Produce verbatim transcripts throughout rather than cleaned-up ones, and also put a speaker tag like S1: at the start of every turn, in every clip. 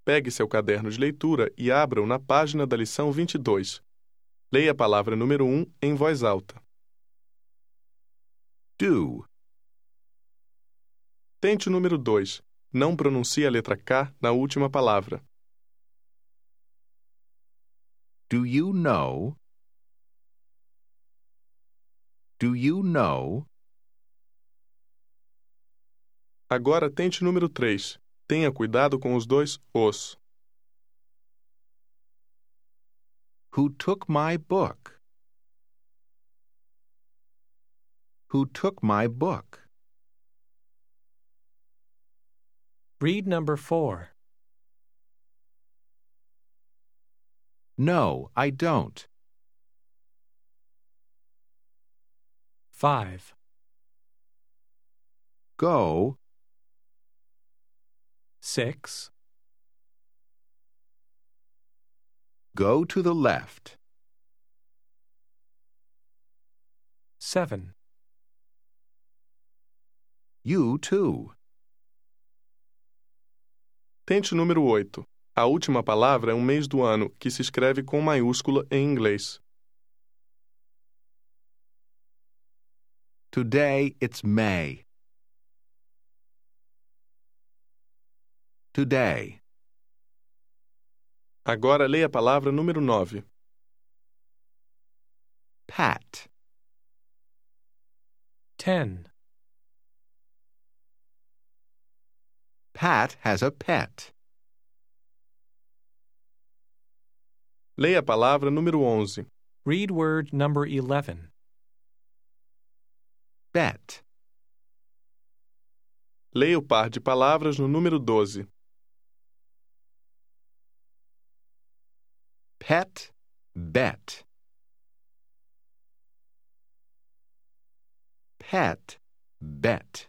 S1: Pegue seu caderno de leitura e abra-o na página da lição vinte e dois. Leia a palavra número um em voz alta.
S2: Do.
S1: Tente o número dois. Não pronuncie a letra K na última palavra.
S2: Do you know? Do you know?
S1: Agora tente o número três. Tenha cuidado com os dois os.
S2: Who took my book? Who took my book?
S3: Read number four.
S2: No, I don't.
S3: Five.
S2: Go.
S3: Six.
S2: Go to the left.
S3: Seven.
S2: You too.
S1: Tente o número oito. A última palavra é um mês do ano, que se escreve com maiúscula em inglês.
S2: Today it's May. Today.
S1: Agora leia a palavra número nove.
S2: Pat.
S3: Ten.
S2: Pat has a pet.
S1: Leia a palavra número onze.
S3: Read word number eleven.
S2: Bet.
S1: Leia o par de palavras no número doze.
S2: Pet. Bet. Pet. Bet.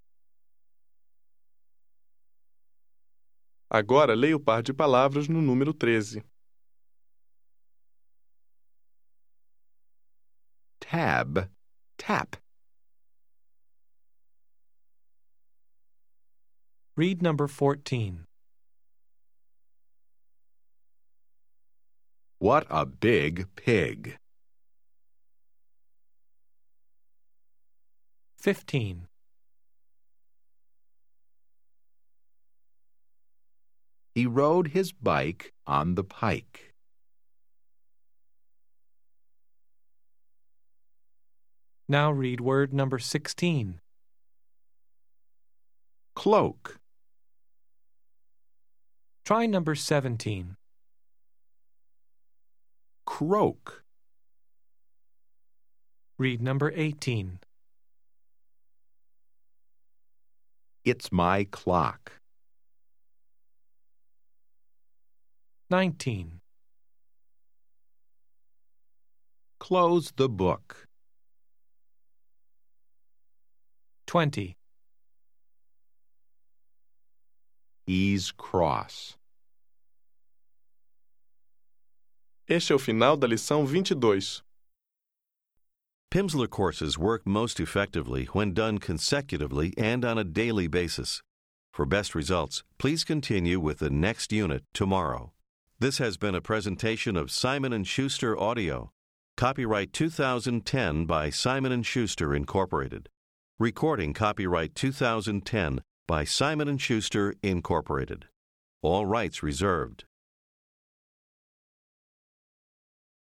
S1: Agora leia o par de palavras no número treze.
S2: Tab. Tap.
S3: Read number fourteen.
S2: What a big pig.
S3: Fifteen.
S2: He rode his bike on the pike.
S3: Now read word number sixteen.
S2: Cloak.
S3: Try number seventeen.
S2: Croak.
S3: Read number eighteen.
S2: It's my clock.
S3: Nineteen.
S2: Close the book.
S3: Twenty.
S2: He's cross.
S1: Este é o final da lição vinte e dois.
S4: Pimsleur courses work most effectively when done consecutively and on a daily basis. For best results, please continue with the next unit tomorrow. This has been a presentation of Simon and Schuster Audio. Copyright two thousand ten by Simon and Schuster, Incorporated. Recording copyright two thousand ten by Simon and Schuster, Incorporated. All rights reserved.